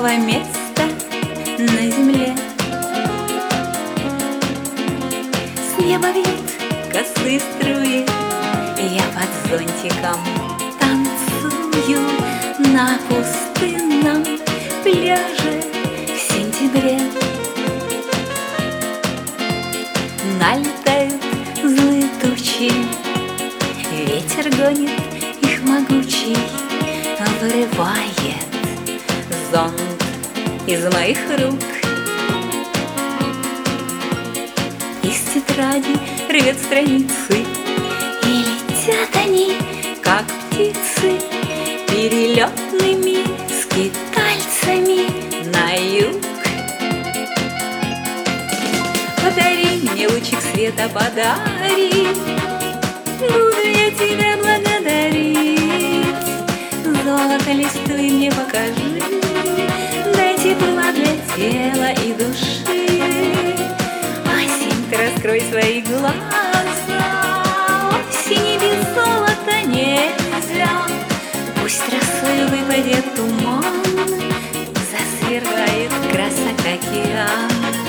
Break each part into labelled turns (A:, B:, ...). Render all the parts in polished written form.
A: нового места на земле. С неба бьют косые струи, я под зонтиком танцую на пустынном пляже в сентябре. Налетают злые тучи, ветер гонит их могучий, вырывает зонт из моих рук. Из тетради рвет страницы, и летят они, как птицы, перелетными скитальцами на юг. Подари мне лучик света, подари, буду я тебя благодарить. Золото листвы мне покажи, дай тепла для тела и души. Осень, ты раскрой свои глаза, осени без золота нельзя. Пусть росой выпадет туман, засверкает красок океан.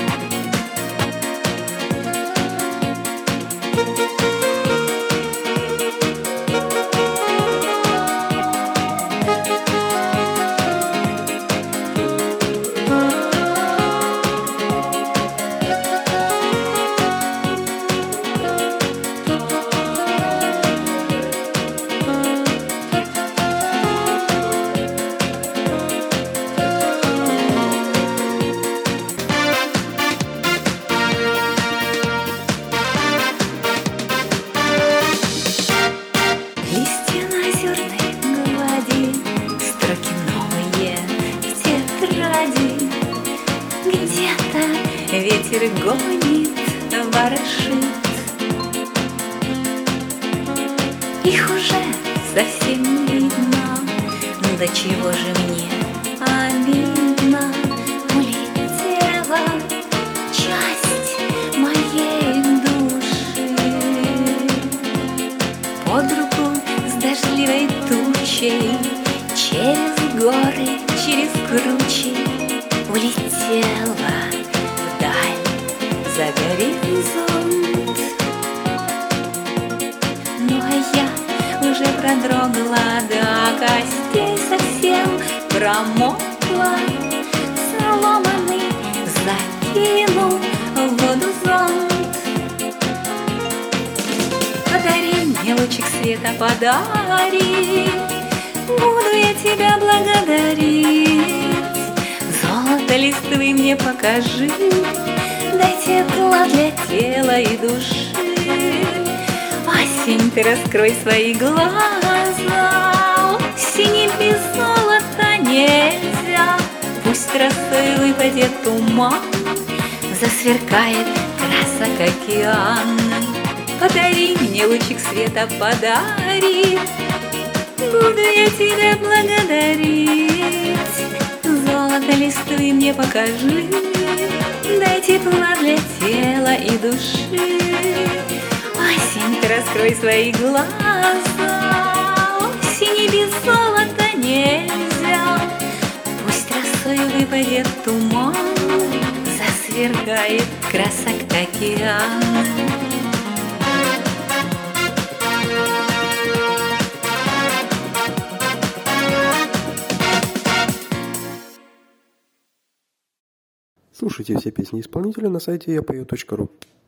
A: Ветер гонит, ворошит, их уже совсем не видно. До чего же мне обидно, улетела часть моей души под руку с дождливой тучей, через горы, через кручи улетела за горизонт. Ну а я уже продрогла до костей, совсем промокла. Соломами закину в воду зонт. Подари мне лучик света, подари, буду я тебя благодарить. Золото листвы мне покажи, дай тепла для тела и души. Осень, ты раскрой свои глаза, осени без золота нельзя. Пусть росой выпадет туман, засверкает красок океан. Подари мне лучик света, подари, буду я тебя благодарить. Золото листвы мне покажи, дай тепла для тела и души. Осень, ты раскрой свои глаза, осени без золота нельзя. Пусть росой выпадет туман, засверкает красок океан.
B: Слушайте все песни исполнителя на сайте yapою.ru.